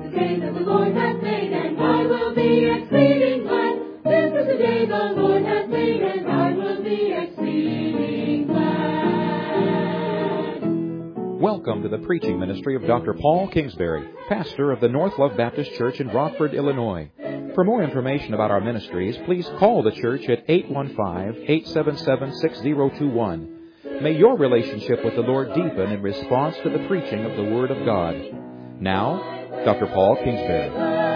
the day that the Lord hath made, and I will be exceeding glad. This is the day the Lord hath made, and I will be exceeding glad. Welcome to the preaching ministry of Dr. Paul Kingsbury, pastor of the North Love Baptist Church in Rockford, Illinois. For more information about our ministries, please call the church at 815-877-6021. May your relationship with the Lord deepen in response to the preaching of the Word of God. Now, Dr. Paul Kingsbury.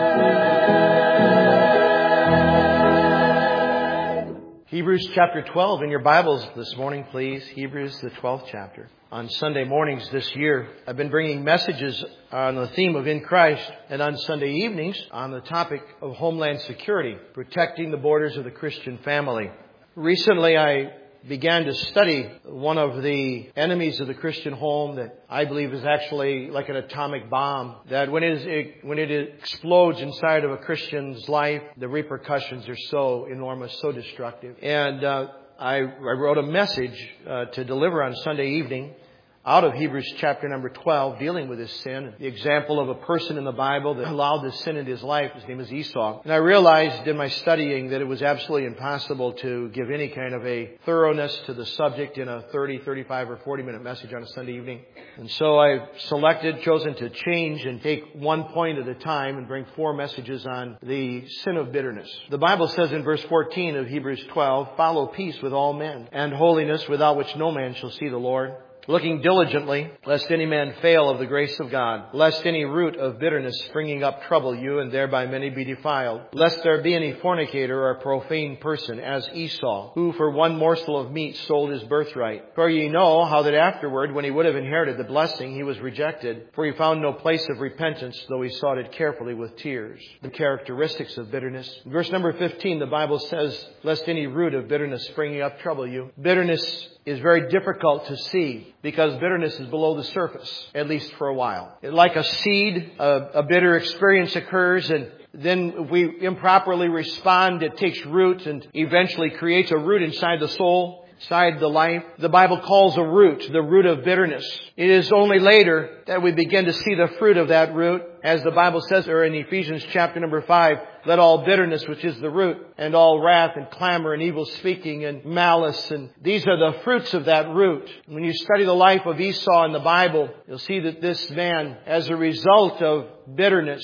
Hebrews chapter 12 in your Bibles this morning, please. Hebrews, the 12th chapter. On Sunday mornings this year, I've been bringing messages on the theme of In Christ, and on Sunday evenings on the topic of Homeland Security, protecting the borders of the Christian family. Recently, I began to study one of the enemies of the Christian home that I believe is actually like an atomic bomb, that when it explodes inside of a Christian's life, the repercussions are so enormous, so destructive. And I wrote a message to deliver on Sunday evening out of Hebrews chapter number 12, dealing with this sin. The example of a person in the Bible that allowed this sin into his life, his name is Esau. And I realized in my studying that it was absolutely impossible to give any kind of a thoroughness to the subject in a 30, 35, or 40-minute message on a Sunday evening. And so I've chosen to change and take one point at a time and bring 4 messages on the sin of bitterness. The Bible says in verse 14 of Hebrews 12, "Follow peace with all men, and holiness, without which no man shall see the Lord. Looking diligently, lest any man fail of the grace of God, lest any root of bitterness springing up trouble you, and thereby many be defiled. Lest there be any fornicator or profane person, as Esau, who for one morsel of meat sold his birthright. For ye know how that afterward, when he would have inherited the blessing, he was rejected, for he found no place of repentance, though he sought it carefully with tears." The characteristics of bitterness. In verse number 15, the Bible says, "Lest any root of bitterness springing up trouble you." Bitterness is very difficult to see because bitterness is below the surface, at least for a while. Like a seed, a bitter experience occurs, and then if we improperly respond, it takes root and eventually creates a root inside the soul, inside the life. The Bible calls a root the root of bitterness. It is only later that we begin to see the fruit of that root. As the Bible says there in Ephesians chapter number 5, "Let all bitterness, which is the root, and all wrath and clamor and evil speaking and malice," and these are the fruits of that root. When you study the life of Esau in the Bible, you'll see that this man, as a result of bitterness,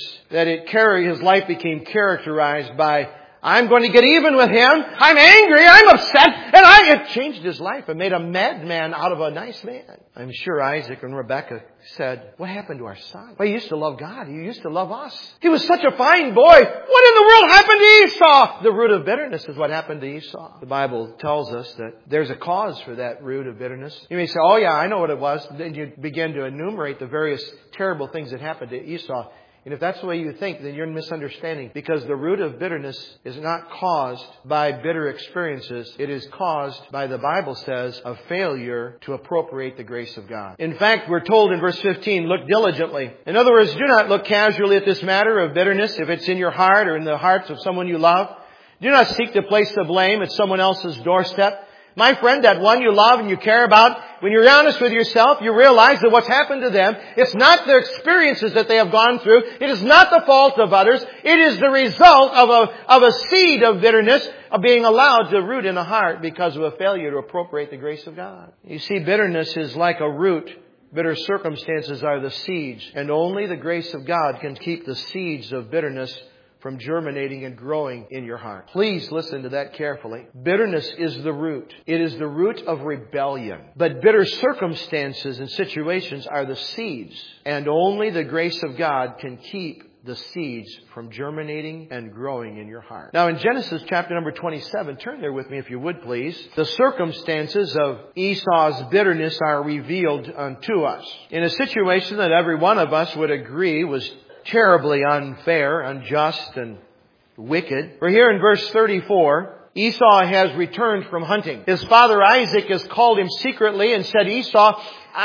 his life became characterized by, "I'm going to get even with him. I'm angry. I'm upset." And it changed his life and made a madman out of a nice man. I'm sure Isaac and Rebekah said, "What happened to our son? Well, he used to love God. He used to love us. He was such a fine boy. What in the world happened to Esau?" The root of bitterness is what happened to Esau. The Bible tells us that there's a cause for that root of bitterness. You may say, "Oh yeah, I know what it was." Then you begin to enumerate the various terrible things that happened to Esau. And if that's the way you think, then you're misunderstanding. Because the root of bitterness is not caused by bitter experiences. It is caused by, the Bible says, a failure to appropriate the grace of God. In fact, we're told in verse 15, "Look diligently." In other words, do not look casually at this matter of bitterness, if it's in your heart or in the hearts of someone you love. Do not seek to place the blame at someone else's doorstep. My friend, that one you love and you care about, when you're honest with yourself, you realize that what's happened to them, it's not their experiences that they have gone through. It is not the fault of others. It is the result of a seed of bitterness of being allowed to root in the heart because of a failure to appropriate the grace of God. You see, bitterness is like a root. Bitter circumstances are the seeds. And only the grace of God can keep the seeds of bitterness from germinating and growing in your heart. Please listen to that carefully. Bitterness is the root. It is the root of rebellion. But bitter circumstances and situations are the seeds. And only the grace of God can keep the seeds from germinating and growing in your heart. Now in Genesis chapter number 27, turn there with me if you would please. The circumstances of Esau's bitterness are revealed unto us. In a situation that every one of us would agree was terribly unfair, unjust, and wicked. For here in verse 34, Esau has returned from hunting. His father Isaac has called him secretly and said, "Esau,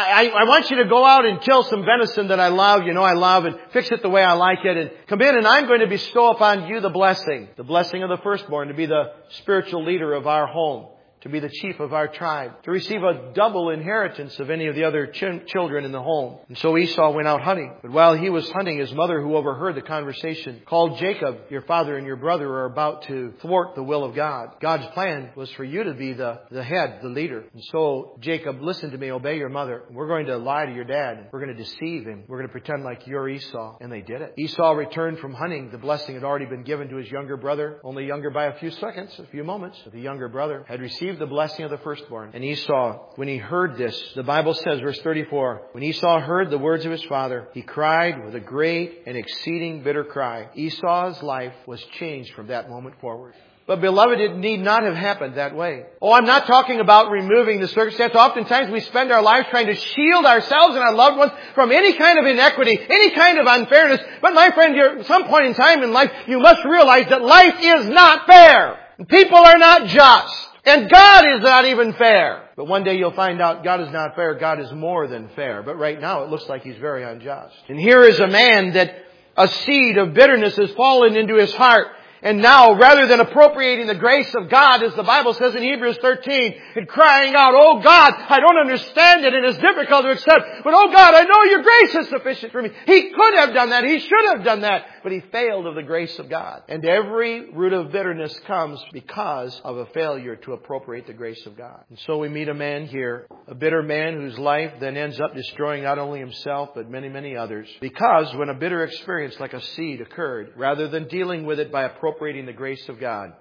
I want you to go out and kill some venison that I love, and fix it the way I like it, and come in and I'm going to bestow upon you the blessing of the firstborn, to be the spiritual leader of our home, to be the chief of our tribe, to receive a double inheritance of any of the other children in the home. And so Esau went out hunting. But while he was hunting, his mother, who overheard the conversation, called Jacob, "Your father and your brother are about to thwart the will of God. God's plan was for you to be the head, the leader. And so, Jacob, listen to me, obey your mother. We're going to lie to your dad. We're going to deceive him. We're going to pretend like you're Esau." And they did it. Esau returned from hunting. The blessing had already been given to his younger brother, only younger by a few seconds, a few moments. But the younger brother had received the blessing of the firstborn. And Esau, when he heard this, the Bible says, verse 34, when Esau heard the words of his father, he cried with a great and exceeding bitter cry. Esau's life was changed from that moment forward. But beloved, it need not have happened that way. Oh, I'm not talking about removing the circumstance. Oftentimes we spend our lives trying to shield ourselves and our loved ones from any kind of inequity, any kind of unfairness. But my friend, at some point in time in life, you must realize that life is not fair. People are not just. And God is not even fair. But one day you'll find out God is not fair. God is more than fair. But right now it looks like He's very unjust. And here is a man that a seed of bitterness has fallen into his heart. And now, rather than appropriating the grace of God, as the Bible says in Hebrews 13, and crying out, "Oh God, I don't understand it and it's difficult to accept, but oh God, I know your grace is sufficient for me." He could have done that. He should have done that. But he failed of the grace of God. And every root of bitterness comes because of a failure to appropriate the grace of God. And so we meet a man here, a bitter man whose life then ends up destroying not only himself, but many, many others. Because when a bitter experience like a seed occurred, rather than dealing with it by appropriating the grace of God,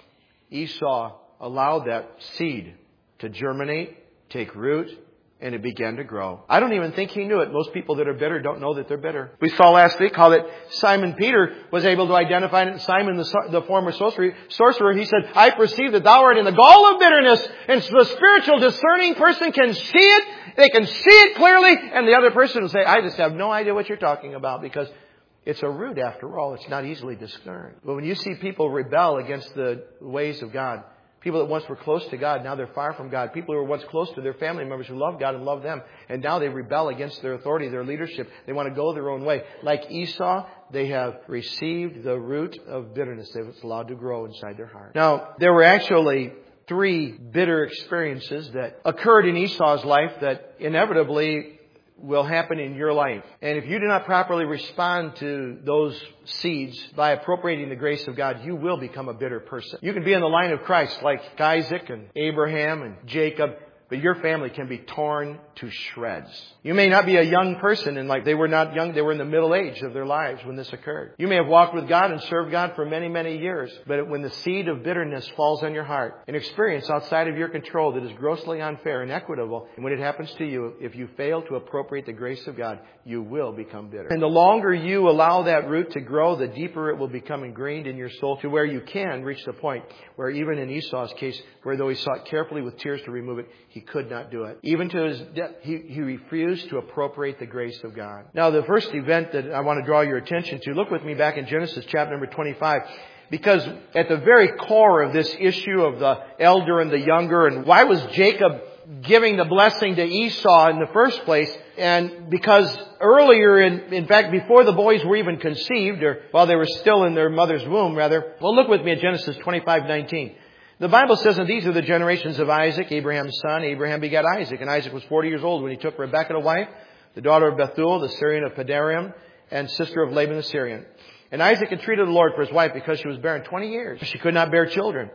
Esau allowed that seed to germinate, take root, and it began to grow. I don't even think he knew it. Most people that are bitter don't know that they're bitter. We saw last week how that Simon Peter was able to identify it. Simon, the former sorcerer, he said, "I perceive that thou art in the gall of bitterness." And so the spiritual discerning person can see it. They can see it clearly. And the other person will say, "I just have no idea what you're talking about," because it's a root after all. It's not easily discerned. But when you see people rebel against the ways of God, people that once were close to God, now they're far from God. People who were once close to their family members who love God and love them, and now they rebel against their authority, their leadership. They want to go their own way. Like Esau, they have received the root of bitterness that was allowed to grow inside their heart. Now, there were actually 3 bitter experiences that occurred in Esau's life that inevitably will happen in your life. And if you do not properly respond to those seeds by appropriating the grace of God, you will become a bitter person. You can be in the line of Christ like Isaac and Abraham and Jacob, but your family can be torn to shreds. You may not be a young person, and like they were not young, they were in the middle age of their lives when this occurred. You may have walked with God and served God for many, many years, but when the seed of bitterness falls on your heart, an experience outside of your control that is grossly unfair, inequitable, and when it happens to you, if you fail to appropriate the grace of God, you will become bitter. And the longer you allow that root to grow, the deeper it will become ingrained in your soul to where you can reach the point where even in Esau's case, where though he sought carefully with tears to remove it, he could not do it. Even to his death, he refused to appropriate the grace of God. Now, the first event that I want to draw your attention to, look with me back in Genesis chapter number 25. Because at the very core of this issue of the elder and the younger, and why was Jacob giving the blessing to Esau in the first place? And because earlier, in fact, before the boys were even conceived, or while they were still in their mother's womb, rather. Well, look with me at Genesis 25:19. The Bible says, "And these are the generations of Isaac, Abraham's son. Abraham begat Isaac. And Isaac was 40 years old when he took Rebekah to wife, the daughter of Bethuel, the Syrian of Padanaram, and sister of Laban the Syrian. And Isaac entreated the Lord for his wife because she was barren 20 years. She could not bear children.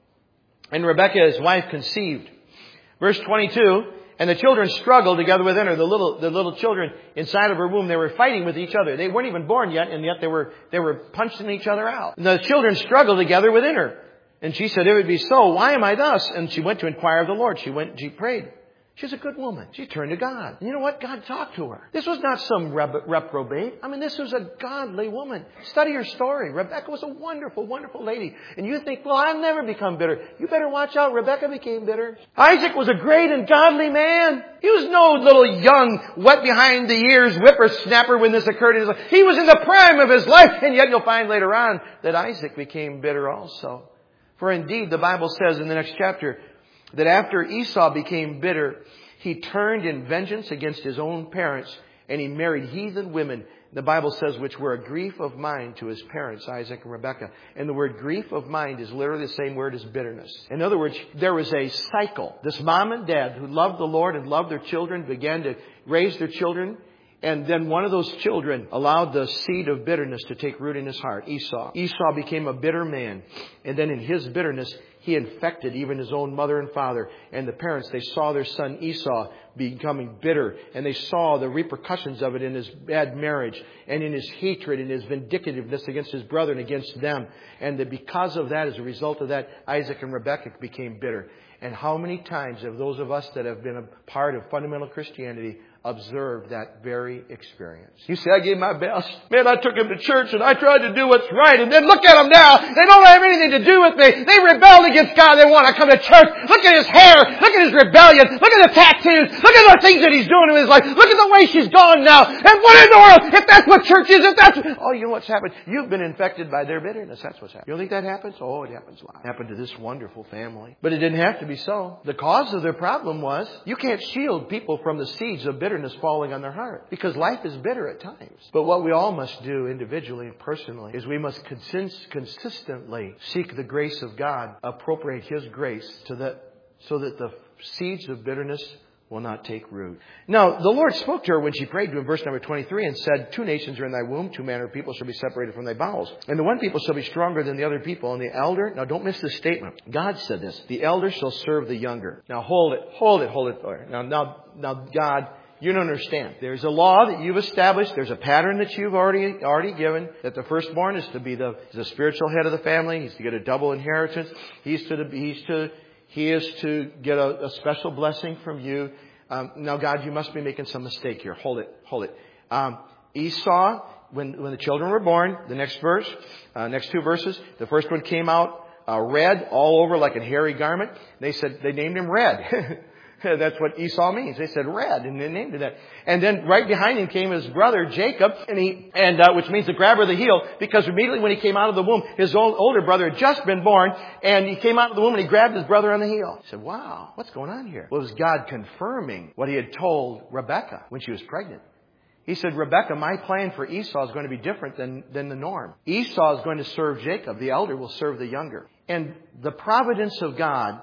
And Rebekah, his wife, conceived." Verse 22, "And the children struggled together within her." The little children inside of her womb, they were fighting with each other. They weren't even born yet, and yet they were punching each other out. And the children struggled together within her. And she said, "If it be so, why am I thus?" And she went to inquire of the Lord. She went and she prayed. She's a good woman. She turned to God. And you know what? God talked to her. This was not some reprobate. I mean, this was a godly woman. Study her story. Rebekah was a wonderful, wonderful lady. And you think, well, I'll never become bitter. You better watch out. Rebekah became bitter. Isaac was a great and godly man. He was no little young, wet behind the ears whippersnapper when this occurred in his life. He was in the prime of his life. And yet you'll find later on that Isaac became bitter also. For indeed, the Bible says in the next chapter that after Esau became bitter, he turned in vengeance against his own parents, and he married heathen women, The Bible says, which were a grief of mind to his parents, Isaac and Rebekah. And the word grief of mind is literally the same word as bitterness. In other words, there was a cycle. This mom and dad who loved the Lord and loved their children began to raise their children. And then one of those children allowed the seed of bitterness to take root in his heart, Esau. Esau became a bitter man. And then in his bitterness, he infected even his own mother and father. And the parents, they saw their son Esau becoming bitter. And they saw the repercussions of it in his bad marriage and in his hatred and his vindictiveness against his brother and against them. And that because of that, as a result of that, Isaac and Rebekah became bitter. And how many times have those of us that have been a part of fundamental Christianity observed that very experience? You say, I gave my best. Man, I took him to church and I tried to do what's right. And then look at them now. They don't have anything to do with me. They rebelled against God. They want to come to church. Look at his hair. Look at his rebellion. Look at the tattoos. Look at the things that he's doing in his life. Look at the way she's gone now. And what in the world? If that's what church is, oh, you know what's happened? You've been infected by their bitterness. That's what's happened. You don't think that happens? Oh, it happens a lot. It happened to this wonderful family. But it didn't have to be so. The cause of their problem was you can't shield people from the seeds of bitterness falling on their heart, because life is bitter at times. But what we all must do individually and personally is we must consistently seek the grace of God, appropriate His grace so that the seeds of bitterness will not take root. Now, the Lord spoke to her when she prayed to him, verse number 23, and said, 2 nations are in thy womb, 2 manner of people shall be separated from thy bowels. And the one people shall be stronger than the other people, and the elder, now don't miss this statement. God said this, the elder shall serve the younger. Now hold it there. Now God, you don't understand. There's a law that you've established. There's a pattern that you've already given, that the firstborn is to be the spiritual head of the family. He's to get a double inheritance. He is to get a special blessing from you. Now, God, you must be making some mistake here. Hold it. Esau, when the children were born, the next 2 verses, the first one came out red all over like a hairy garment. They named him Red. That's what Esau means. They said red, and they named it that. And then right behind him came his brother Jacob, which means the grabber of the heel, because immediately when he came out of the womb, his older brother had just been born, and he came out of the womb and he grabbed his brother on the heel. He said, wow, what's going on here? Well, it was God confirming what He had told Rebekah when she was pregnant. He said, Rebekah, my plan for Esau is going to be different than the norm. Esau is going to serve Jacob. The elder will serve the younger. And the providence of God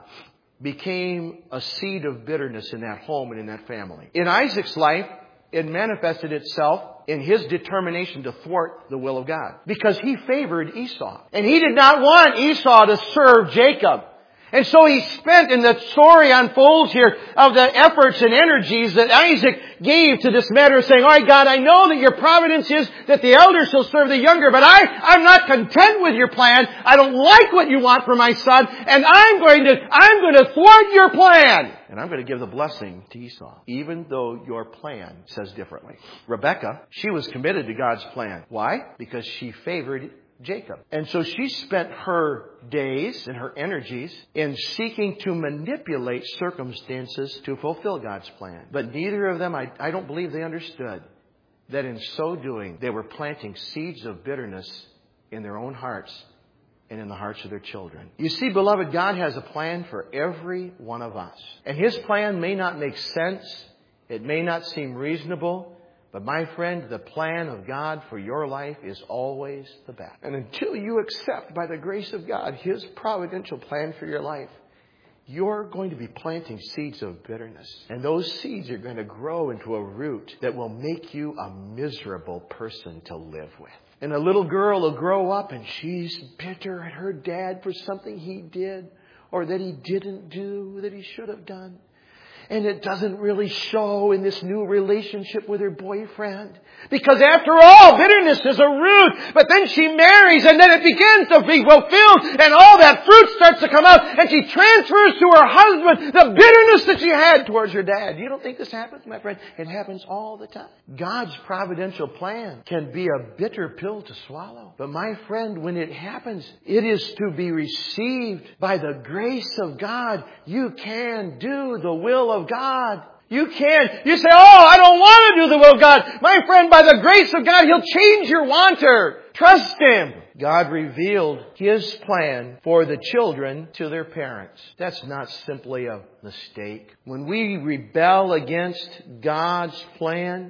became a seed of bitterness in that home and in that family. In Isaac's life, it manifested itself in his determination to thwart the will of God, because he favored Esau. And he did not want Esau to serve Jacob. And so he spent, in the story unfolds here, of the efforts and energies that Isaac gave to this matter, saying, all right, God, I know that your providence is that the elder shall serve the younger, but I'm not content with your plan. I don't like what you want for my son, and I'm going to thwart your plan. And I'm going to give the blessing to Esau, even though your plan says differently. Rebekah, she was committed to God's plan. Why? Because she favored Jacob. And so she spent her days and her energies in seeking to manipulate circumstances to fulfill God's plan. But neither of them, I don't believe they understood that in so doing, they were planting seeds of bitterness in their own hearts and in the hearts of their children. You see, beloved, God has a plan for every one of us. And His plan may not make sense. It may not seem reasonable. But my friend, the plan of God for your life is always the best. And until you accept, by the grace of God, His providential plan for your life, you're going to be planting seeds of bitterness. And those seeds are going to grow into a root that will make you a miserable person to live with. And a little girl will grow up and she's bitter at her dad for something he did or that he didn't do, that he should have done. And it doesn't really show in this new relationship with her boyfriend. Because after all, bitterness is a root. But then she marries and then it begins to be fulfilled. And all that fruit starts to come out. And she transfers to her husband the bitterness that she had towards her dad. You don't think this happens, my friend? It happens all the time. God's providential plan can be a bitter pill to swallow. But my friend, when it happens, it is to be received by the grace of God. You can do the will of God. You can. You say, oh, I don't want to do the will of God. My friend, by the grace of God, He'll change your wanter. Trust Him. God revealed His plan for the children to their parents. That's not simply a mistake. When we rebel against God's plan,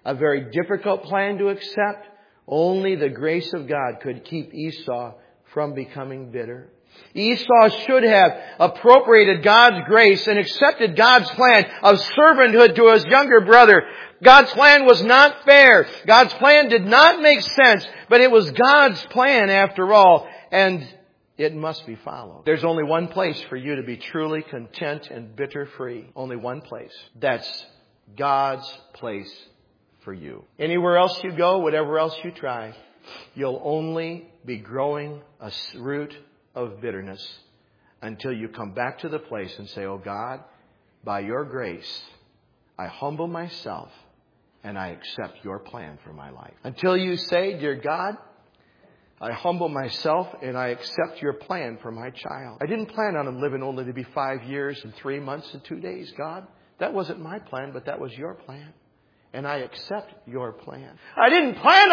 A very difficult plan to accept. Only the grace of God could keep Esau from becoming bitter. Esau should have appropriated God's grace and accepted God's plan of servanthood to his younger brother. God's plan was not fair. God's plan did not make sense, but it was God's plan after all, and it must be followed. There's only one place for you to be truly content and bitter-free. Only one place. That's God's place for you. Anywhere else you go, whatever else you try, you'll only be growing a root of bitterness until you come back to the place and say, oh God, by your grace, I humble myself and I accept your plan for my life. Until you say, dear God, I humble myself and I accept your plan for my child. I didn't plan on him living only to be 5 years and 3 months and 2 days, God. That wasn't my plan, but that was your plan. And I accept your plan. I didn't plan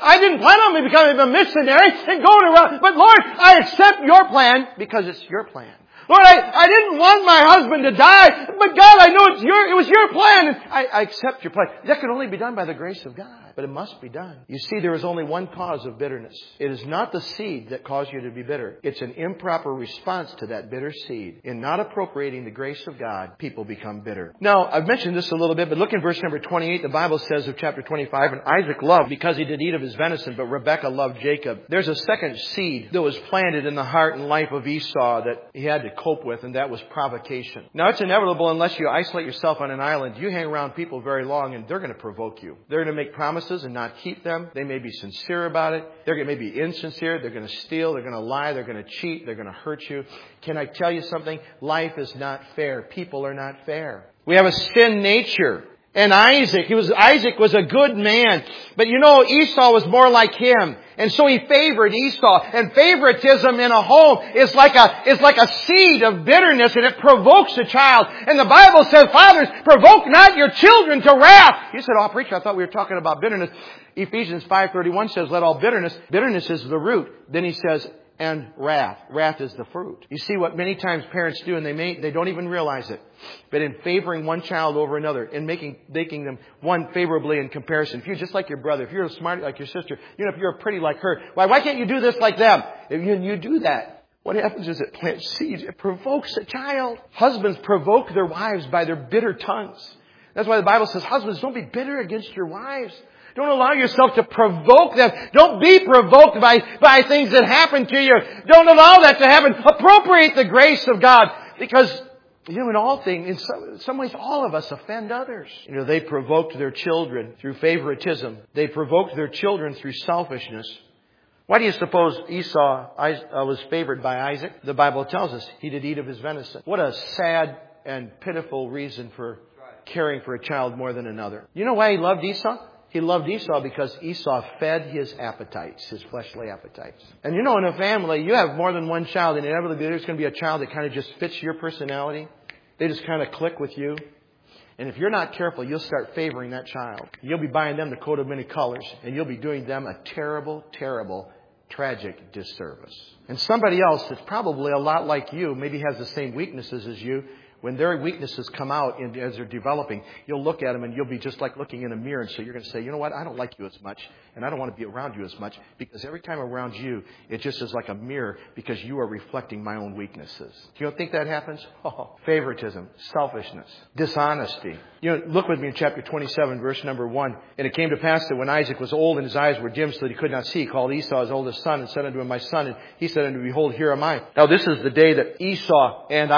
on me becoming a missionary and going around. But Lord, I accept your plan because it's your plan. Lord, I didn't want my husband to die, but God, I know it was your plan. And I accept your plan. That can only be done by the grace of God. But it must be done. You see, there is only one cause of bitterness. It is not the seed that caused you to be bitter. It's an improper response to that bitter seed. In not appropriating the grace of God, people become bitter. Now, I've mentioned this a little bit, but look in verse number 28. The Bible says of chapter 25, and Isaac loved because he did eat of his venison, but Rebekah loved Jacob. There's a second seed that was planted in the heart and life of Esau that he had to cope with, and that was provocation. Now, it's inevitable unless you isolate yourself on an island. You hang around people very long, and they're going to provoke you. They're going to make promises and not keep them. They may be sincere about it. They're going to be insincere. They're going to steal. They're going to lie. They're going to cheat. They're going to hurt you. Can I tell you something? Life is not fair. People are not fair. We have a sin nature. And Isaac was a good man. But you know, Esau was more like him. And so he favored Esau. And favoritism in a home is like a seed of bitterness, and it provokes a child. And the Bible says, fathers, provoke not your children to wrath. You said, oh, preacher, I thought we were talking about bitterness. Ephesians 5:31 says, let all bitterness is the root. Then he says, and wrath. Wrath is the fruit. You see what many times parents do, and they don't even realize it. But in favoring one child over another, in making them one favorably in comparison. If you're just like your brother, if you're smart like your sister, if you're pretty like her, why can't you do this like them? If you do that, what happens is it plants seeds. It provokes a child. Husbands provoke their wives by their bitter tongues. That's why the Bible says, husbands, don't be bitter against your wives. Don't allow yourself to provoke them. Don't be provoked by things that happen to you. Don't allow that to happen. Appropriate the grace of God. Because, in all things, in some ways, all of us offend others. They provoked their children through favoritism. They provoked their children through selfishness. Why do you suppose Esau was favored by Isaac? The Bible tells us he did eat of his venison. What a sad and pitiful reason for caring for a child more than another. You know why he loved Esau? He loved Esau because Esau fed his appetites, his fleshly appetites. And in a family, you have more than one child, and inevitably there's going to be a child that kind of just fits your personality. They just kind of click with you. And if you're not careful, you'll start favoring that child. You'll be buying them the coat of many colors, and you'll be doing them a terrible, terrible, tragic disservice. And somebody else that's probably a lot like you, maybe has the same weaknesses as you, when their weaknesses come out as they're developing, you'll look at them and you'll be just like looking in a mirror. And so you're going to say, you know what? I don't like you as much. And I don't want to be around you as much. Because every time around you, it just is like a mirror because you are reflecting my own weaknesses. Do you don't think that happens? Oh, favoritism, selfishness, dishonesty. Look with me in chapter 27, verse number 1. And it came to pass that when Isaac was old and his eyes were dim so that he could not see, he called Esau his oldest son and said unto him, my son. And he said unto him, behold, here am I. Now this is the day that Esau and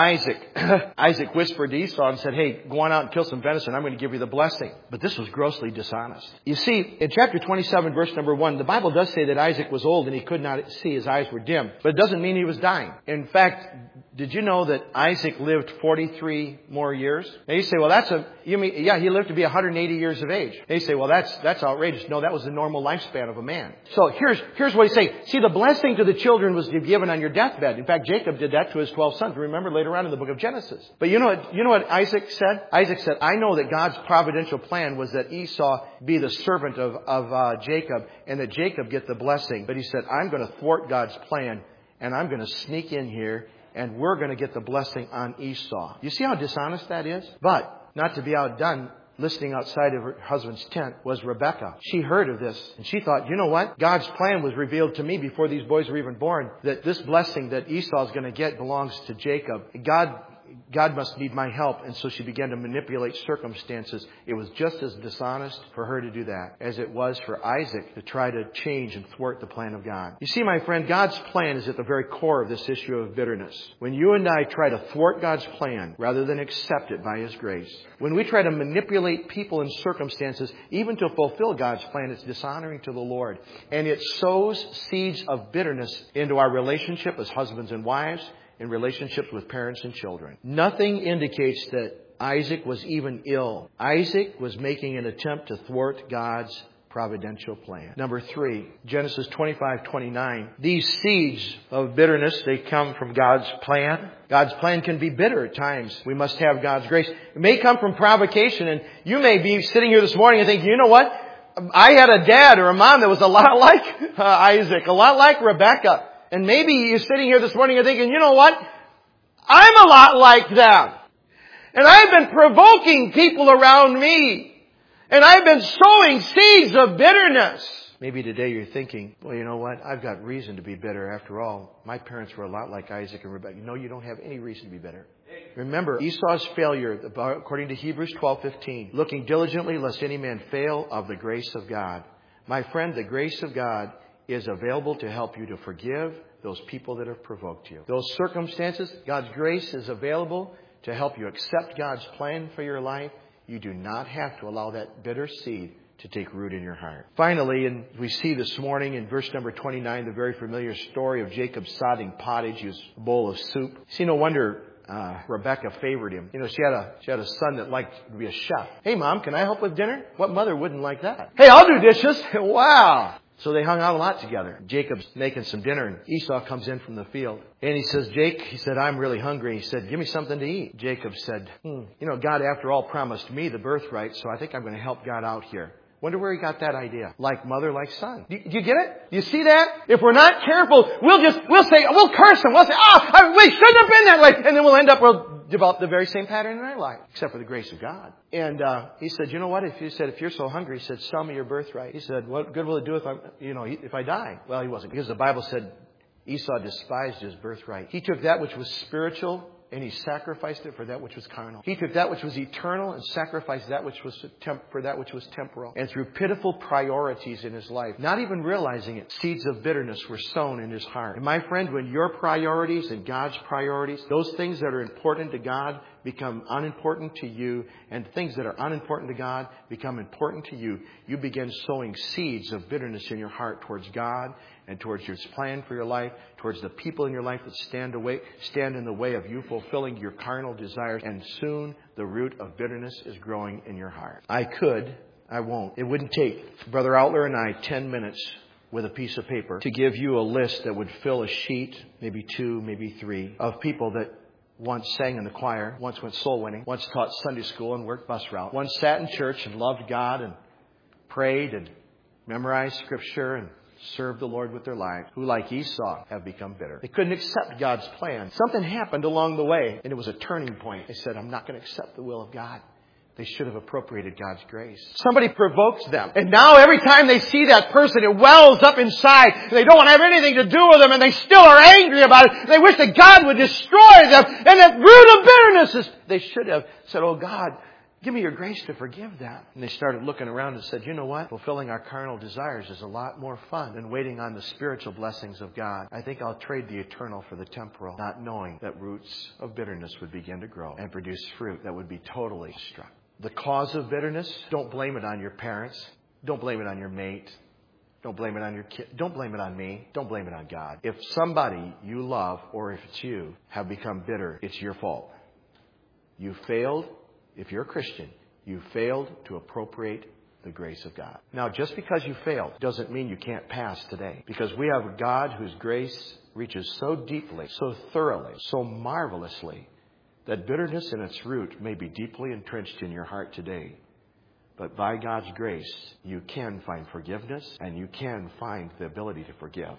Isaac whispered to Esau and said, hey, go on out and kill some venison. I'm going to give you the blessing. But this was grossly dishonest. You see, in chapter 27, verse number 1, the Bible does say that Isaac was old and he could not see. His eyes were dim. But it doesn't mean he was dying. In fact, did you know that Isaac lived 43 more years? Now you say, well, he lived to be 180 years of age. They say, well, that's outrageous. No, that was the normal lifespan of a man. So here's what he's saying. See, the blessing to the children was given on your deathbed. In fact, Jacob did that to his 12 sons. Remember later on in the book of Genesis. But you know what Isaac said? Isaac said, I know that God's providential plan was that Esau be the servant of Jacob and that Jacob get the blessing. But he said, I'm going to thwart God's plan and I'm going to sneak in here and we're going to get the blessing on Esau. You see how dishonest that is? But not to be outdone, listening outside of her husband's tent was Rebekah. She heard of this and she thought, you know what? God's plan was revealed to me before these boys were even born, that this blessing that Esau is going to get belongs to Jacob. God must need my help. And so she began to manipulate circumstances. It was just as dishonest for her to do that as it was for Isaac to try to change and thwart the plan of God. You see, my friend, God's plan is at the very core of this issue of bitterness. When you and I try to thwart God's plan rather than accept it by His grace, when we try to manipulate people and circumstances even to fulfill God's plan, it's dishonoring to the Lord. And it sows seeds of bitterness into our relationship as husbands and wives, in relationships with parents and children. Nothing indicates that Isaac was even ill. Isaac was making an attempt to thwart God's providential plan. Number 3, Genesis 25:29. These seeds of bitterness, they come from God's plan. God's plan can be bitter at times. We must have God's grace. It may come from provocation, and you may be sitting here this morning and thinking, you know what? I had a dad or a mom that was a lot like Isaac, a lot like Rebekah. And maybe you're sitting here this morning and thinking, you know what? I'm a lot like them. And I've been provoking people around me. And I've been sowing seeds of bitterness. Maybe today you're thinking, well, you know what? I've got reason to be bitter. After all, my parents were a lot like Isaac and Rebekah. No, you don't have any reason to be bitter. Remember, Esau's failure, according to Hebrews 12:15, looking diligently lest any man fail of the grace of God. My friend, the grace of God is available to help you to forgive those people that have provoked you. Those circumstances, God's grace is available to help you accept God's plan for your life. You do not have to allow that bitter seed to take root in your heart. Finally, and we see this morning in verse number 29, the very familiar story of Jacob sodding pottage, his bowl of soup. See, no wonder Rebekah favored him. You know, she had a son that liked to be a chef. Hey, Mom, can I help with dinner? What mother wouldn't like that? Hey, I'll do dishes. Wow. So they hung out a lot together. Jacob's making some dinner, and Esau comes in from the field. And he says, he said, I'm really hungry. He said, give me something to eat. Jacob said, you know, God, after all, promised me the birthright, so I think I'm going to help God out here. Wonder where he got that idea. Like mother, like son. Do you get it? Do you see that? If we're not careful, we'll curse him. We'll say, we shouldn't have been that way. And then we'll develop the very same pattern in our life, except for the grace of God. And he said, you know what? If you're so hungry, he said, sell me your birthright. He said, what good will it do if I die? Well, he wasn't, because the Bible said Esau despised his birthright. He took that which was spiritual and he sacrificed it for that which was carnal. He took that which was eternal and sacrificed that which was for that which was temporal. And through pitiful priorities in his life, not even realizing it, seeds of bitterness were sown in his heart. And my friend, when your priorities and God's priorities, those things that are important to God become unimportant to you, and things that are unimportant to God become important to you, you begin sowing seeds of bitterness in your heart towards God and towards His plan for your life, towards the people in your life that stand in the way of you fulfilling your carnal desires, and soon the root of bitterness is growing in your heart. I won't. It wouldn't take Brother Outler and I 10 minutes with a piece of paper to give you a list that would fill a sheet, maybe 2, maybe 3, of people that once sang in the choir, once went soul winning, once taught Sunday school and worked bus route, once sat in church and loved God and prayed and memorized Scripture and served the Lord with their lives, who like Esau have become bitter. They couldn't accept God's plan. Something happened along the way, and it was a turning point. They said, I'm not going to accept the will of God. They should have appropriated God's grace. Somebody provokes them. And now every time they see that person, it wells up inside. And they don't want to have anything to do with them. And they still are angry about it. And they wish that God would destroy them. And that root of bitterness is, they should have said, oh God, give me your grace to forgive them. And they started looking around and said, you know what? Fulfilling our carnal desires is a lot more fun than waiting on the spiritual blessings of God. I think I'll trade the eternal for the temporal, not knowing that roots of bitterness would begin to grow and produce fruit that would be totally struck. The cause of bitterness, don't blame it on your parents. Don't blame it on your mate. Don't blame it on your kid. Don't blame it on me. Don't blame it on God. If somebody you love, or if it's you, have become bitter, it's your fault. You failed. If you're a Christian, you failed to appropriate the grace of God. Now, just because you failed doesn't mean you can't pass today. Because we have a God whose grace reaches so deeply, so thoroughly, so marvelously, that bitterness in its root may be deeply entrenched in your heart today. But by God's grace, you can find forgiveness and you can find the ability to forgive.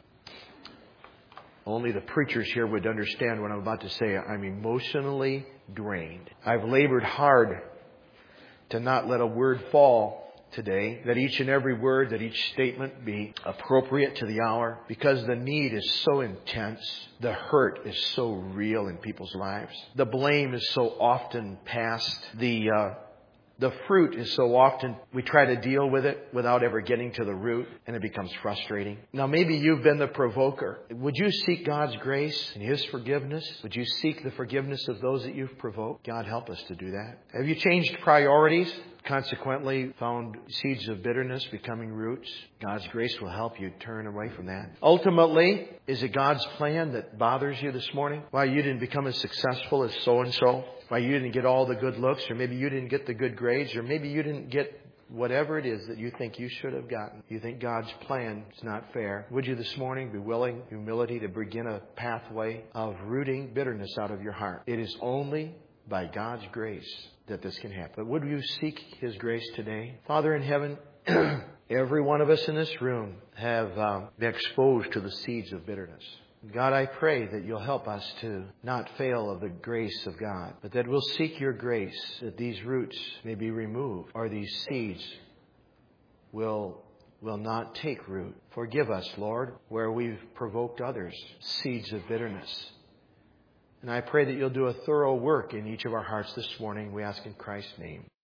Only the preachers here would understand what I'm about to say. I'm emotionally drained. I've labored hard to not let a word fall today, that each and every word, that each statement be appropriate to the hour, because the need is so intense. The hurt is so real in people's lives. The blame is so often passed. The fruit is so often we try to deal with it without ever getting to the root, and it becomes frustrating. Now, maybe you've been the provoker. Would you seek God's grace and His forgiveness? Would you seek the forgiveness of those that you've provoked? God, help us to do that. Have you changed priorities? Consequently, found seeds of bitterness becoming roots? God's grace will help you turn away from that. Ultimately, is it God's plan that bothers you this morning? Why you didn't become as successful as so-and-so? Why you didn't get all the good looks? Or maybe you didn't get the good grades? Or maybe you didn't get whatever it is that you think you should have gotten? You think God's plan is not fair? Would you this morning be willing, humility, to begin a pathway of rooting bitterness out of your heart? It is only by God's grace that this can happen. But would you seek His grace today? Father in heaven, every one of us in this room have been exposed to the seeds of bitterness. God, I pray that you'll help us to not fail of the grace of God, but that we'll seek your grace, that these roots may be removed, or these seeds will not take root. Forgive us, Lord, where we've provoked others, seeds of bitterness. And I pray that you'll do a thorough work in each of our hearts this morning. We ask in Christ's name.